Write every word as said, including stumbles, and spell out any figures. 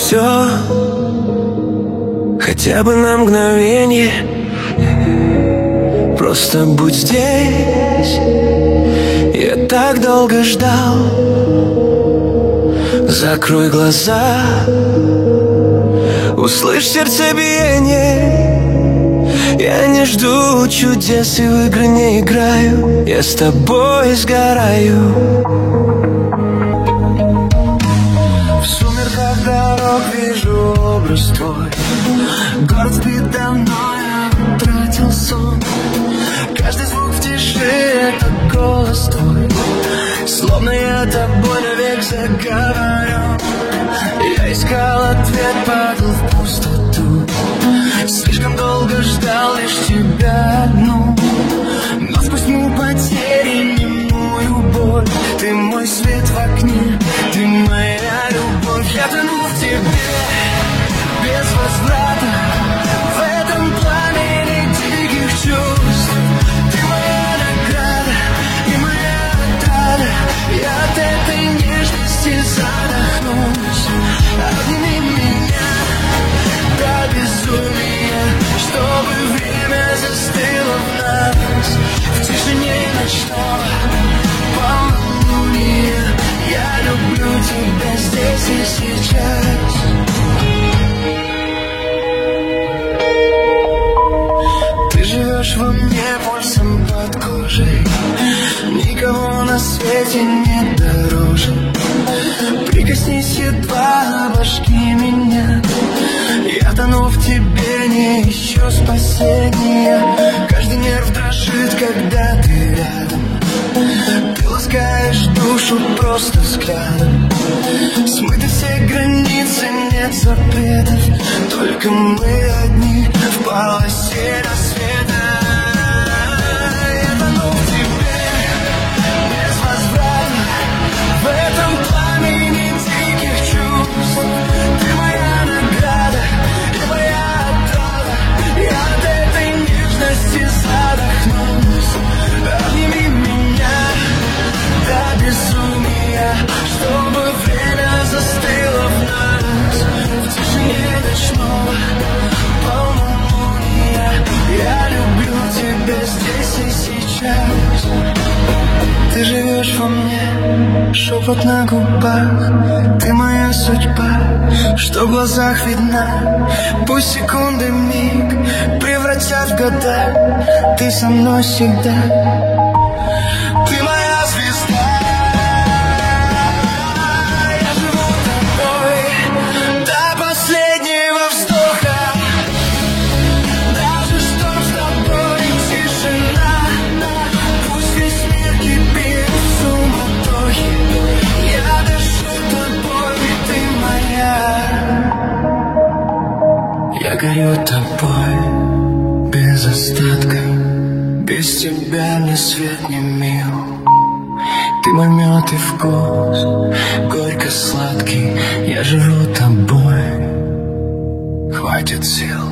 все, хотя бы на мгновенье. Просто будь здесь, я так долго ждал. Закрой глаза, услышь сердцебиение. Я не жду чудес и в игры не играю. Я с тобой сгораю. В сумерках дорог вижу образ твой. Город спит давно, я утратил сон. Каждый звук в тиши — это голос твой. Словно я тобой навек заговорен. Я искал ответ, падал в пустоту. Слишком долго ждал лишь тебя одну. Но сквозь тьму потери, немую боль, ты мой свет в окне, ты моя любовь. Я тону в тебе без возврата, в этом пламени диких чувств. Ты моя награда и моя отрада. Я от этой нежности задохнусь. Обними меня до безумия, чтобы время застыло в нас. В тишине ночного полнолуния я люблю тебя здесь и сейчас. Ты живешь во мне пульсом под кожей. Никого на свете нет дороже. Прикоснись едва, обожги меня. Я тону в тебе, не ищу спасения. Каждый нерв дрожит, когда ты рядом. Ты ласкаешь душу просто взглядом. Смыты все границы, нет запретов. Только мы одни в полосе рассвета. Я тону в тебе без возврата, в этом пламени диких чувств. Ты моя награда и моя отрада. Я от этой нежности задохнусь. Обними меня до безумия, чтобы время застыло в нас. В тишине ночного полнолуния я люблю тебя здесь и сейчас. Ты живешь во мне, шепот на губах. Ты моя судьба, что в глазах видна. Пусть секунды миг превратят в года. Ты со мной всегда. Ты моя звезда. Я живу тобой до последнего вздоха. Даже шторм с тобой тишина. Пусть весь мир кипит в суматохе. Я дышу тобой, ты моя. Я горю тобой без остатка. Без тебя мне свет не мил. Ты мой мед и вкус, горько-сладкий. Я живу тобой, хватит сил.